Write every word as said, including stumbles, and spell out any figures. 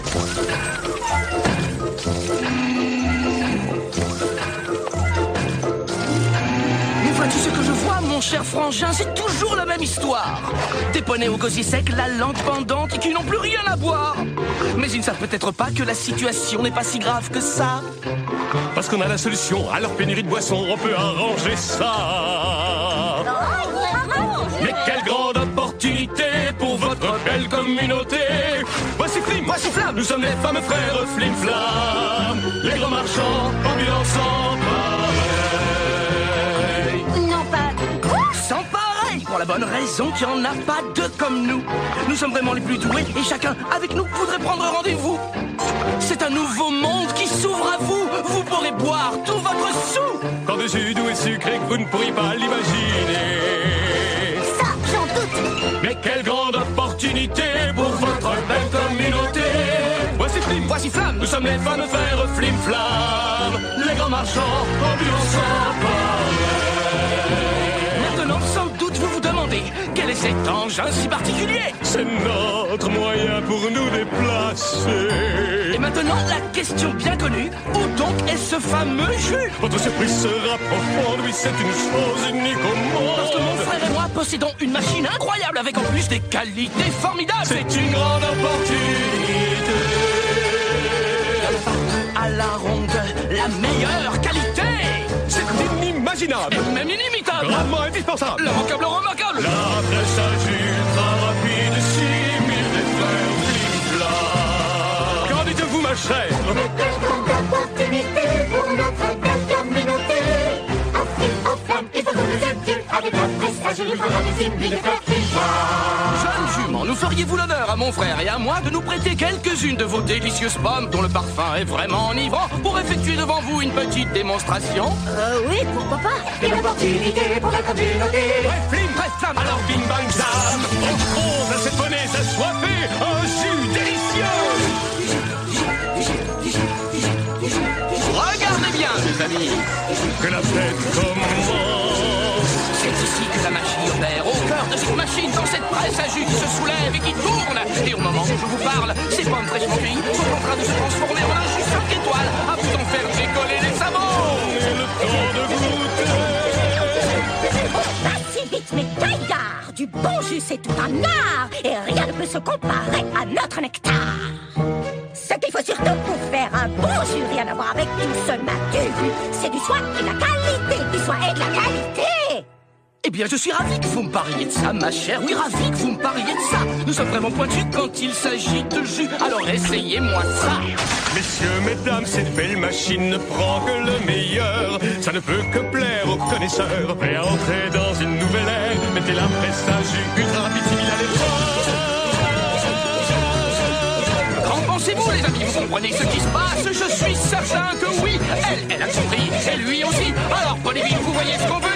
Mais vois-tu ce que je vois, mon cher frangin? C'est toujours la même histoire. Des poneys au gosier sec, la langue pendante et qui n'ont plus rien à boire. Mais ils ne savent peut-être pas que la situation n'est pas si grave que ça. Parce qu'on a la solution à leur pénurie de boissons, on peut arranger ça. Mais quelle grande opportunité pour votre belle communauté. Voici Flim, voici Flam, nous sommes les fameux frères Flim Flam. Les grands marchands, ambulants sans pareil. Non, pas... Quoi? Sans pareil, pour la bonne raison qu'il n'y en a pas deux comme nous. Nous sommes vraiment les plus doués et chacun avec nous voudrait prendre rendez-vous. C'est un nouveau monde qui s'ouvre à vous. Vous pourrez boire tout votre sou. Tant de jus doux et sucré que vous ne pourriez pas l'imaginer. Ça, j'en doute. Mais quelle grande opportunité pour votre belle communauté. Voici Flim, voici Flam, nous sommes les fameux frères Flim Flam. Les grands marchands, ambulants sans pareil. Maintenant, sans doute, vous vous demandez quel est cet engin si particulier. C'est notre moyen pour nous déplacer. Et maintenant, la question bien connue, où donc est ce fameux jus? Votre surprise sera profonde, oui, c'est une chose unique au monde. Parce que mon frère et moi possédons une machine incroyable avec en plus des qualités formidables. C'est une grande opportunité. À la ronde, la meilleure qualité. C'est inimaginable. Et même inimitable. Gravement indispensable. L'immanquable remarquable. La presse à jus ultra rapide, six mille des frères Flim Flam. Qu'en dites-vous, ma chère? Quelle grande opportunité pour notre belle communauté. En Flim, en Flamme, il faut que nous aidions avec la presse à jus ultra rapide, six mille des frères Flim Flam. Jeune jument, nous feriez-vous l'honneur à mon frère et à moi de nous prêter quelques-unes de vos délicieuses pommes dont le parfum est vraiment enivrant pour effectuer devant vous une petite démonstration? Euh, oui, pourquoi pas? Une opportunité pour la communauté. Bref, Flim, bref, Flamme. Alors, bing bang zam, on pose à cette monnaie s'assoiffée un jus délicieux. Regardez bien, mes amis. Que la fête commence. C'est ici que la magie opère, au cœur de cette machine, dans cette presse à jus qui se soulève et qui tourne. Et au moment où je vous parle, ces pommes fraîchement cueillies sont en train de se transformer en un jus cinq étoiles à vous en faire décoller les sabots. Et le temps de goûter. Pas si vite, mais gaillard. Du bon jus, c'est tout un art. Et rien ne peut se comparer à notre nectar. Ce qu'il faut surtout pour faire un bon jus, rien à voir avec tout ce matu, c'est du soin et de la qualité. Du soin et de la qualité. Eh bien, je suis ravi que vous me parliez de ça, ma chère. Oui, ravi que vous me parliez de ça. Nous sommes vraiment pointus quand il s'agit de jus. Alors essayez-moi ça. Messieurs, mesdames, cette belle machine ne prend que le meilleur. Ça ne peut que plaire aux connaisseurs. Prêt à entrer dans une nouvelle ère. Mettez la presse à jus ultra rapide, similaire à l'épreuve. Qu'en pensez-vous, les amis? Vous comprenez ce qui se passe? Je suis certain que oui. Elle, elle a compris. Et lui aussi. Alors, prenez vite, vous voyez ce qu'on veut.